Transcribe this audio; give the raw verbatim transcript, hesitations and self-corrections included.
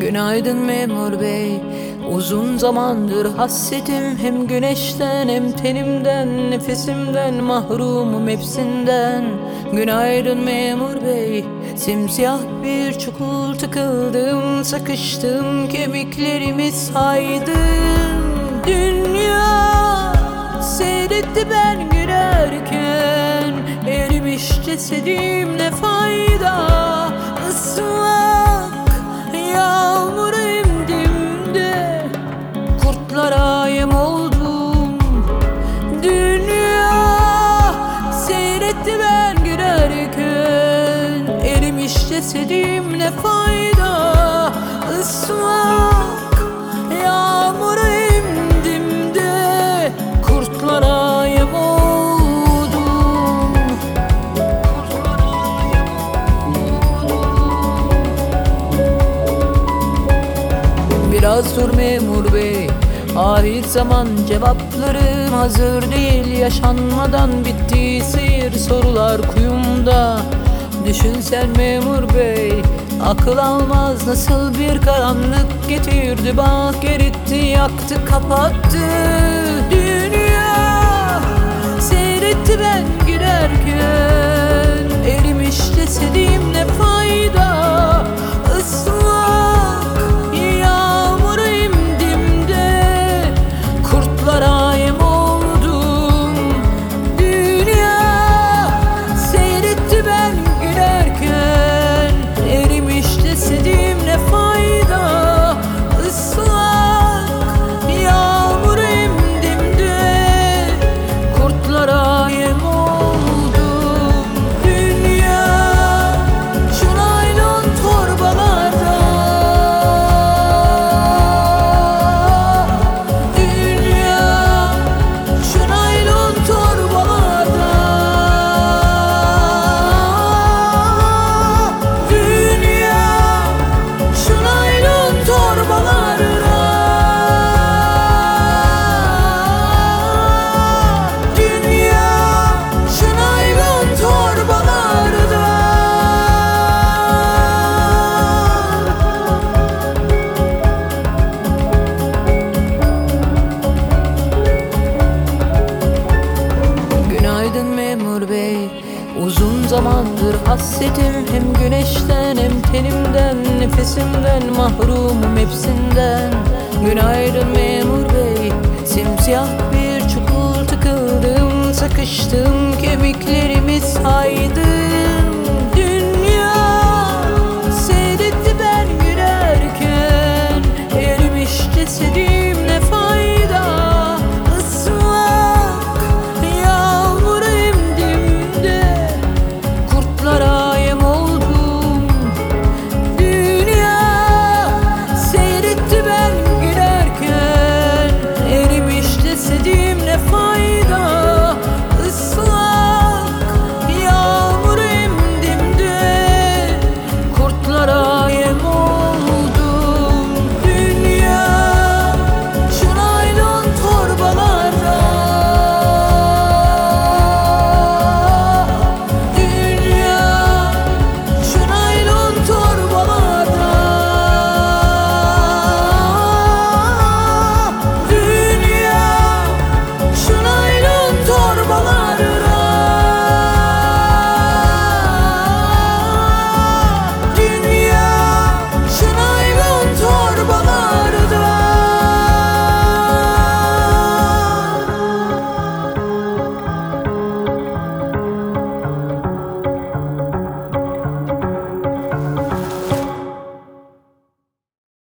Günaydın memur bey. Uzun zamandır hasretim, hem güneşten hem tenimden, nefesimden mahrumum hepsinden. Günaydın memur bey. Simsiyah bir çukur tıkıldım, sıkıştım, kemiklerimi saydım. Dünya seyretti ben gülerken, erimiş cesedim ne fayda. Islak yağmur emdimde, kurtlara yem oldum. Dünya seyretti ben gülerken, erimiş cesedim ne fayda. Islak yağmur emdimde, kurtlara yem oldum. Biraz dur memur bey, ahir zaman cevaplarım hazır değil. Yaşanmadan bitti seyir, sorular kuyumda. Düşün sen memur bey, akıl almaz nasıl bir karanlık getirdi. Bak eritti, yaktı, kapattı. Dünya seyretti ben giderken, erimiş cesedim ne fayda. Islak yağmur emdimde, kurtlara yem oldum. Dünya seyretti ben giderken, erimiş cesedim ne fayda. Islak yağmur emdimde, kurtlara yem oldum. Dünya şu naylon torbalarda, dünya şu naylon torbalarda, dünya şu naylon torbalarda, dünya şu naylon torbalarda. Günaydın memur bey. Uzun zamandır hasretim, hem güneşten hem tenimden, nefesimden mahrumum hepsinden. Günaydın memur bey. Simsiyah bir çukur tıkıldım, sıkıştım, kemiklerimi saydım.